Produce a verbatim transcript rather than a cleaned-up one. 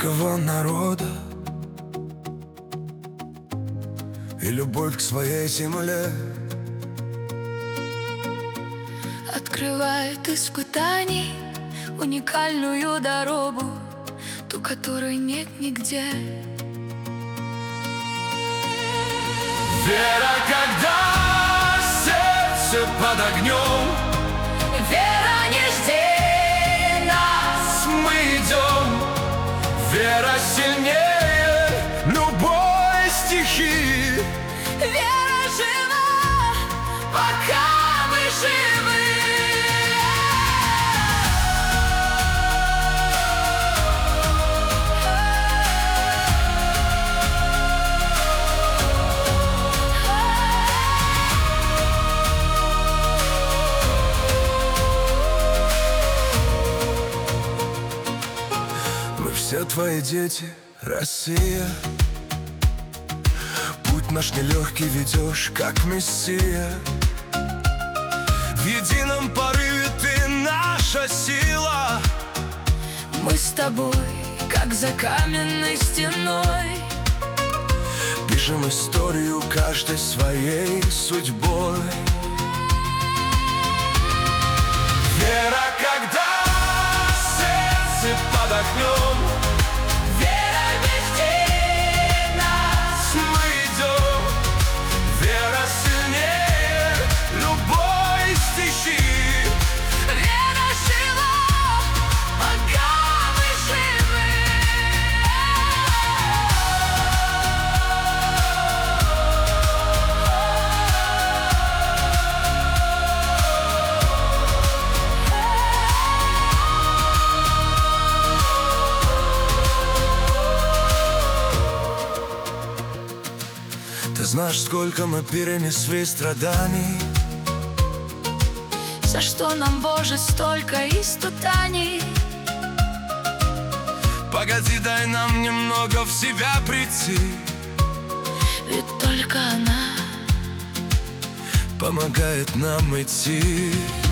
великого народа и любовь к своей земле открывает испытаний уникальную дорогу, ту, которой нет нигде. Вера, когда сердце под огнем, Вера, не жди нас, мы идем. Вера сильнее любой стихии. вера жива, пока мы живы. Мы все твои дети, Россия. Путь наш нелегкий ведешь, как мессия. В едином порыве ты наша сила. Мы с тобой, как за каменной стеной, Пишем историю каждой своей судьбой. Вера, когда сердце под огнем, вера, не жди нас, мы идем. Вера сильнее любой стихии. вера жива, пока мы живы. Ты знаешь, сколько мы перенесли страданий, За что нам, Боже, столько испытаний? Погоди, дай нам немного в себя прийти. Ведь только она Помогает нам идти.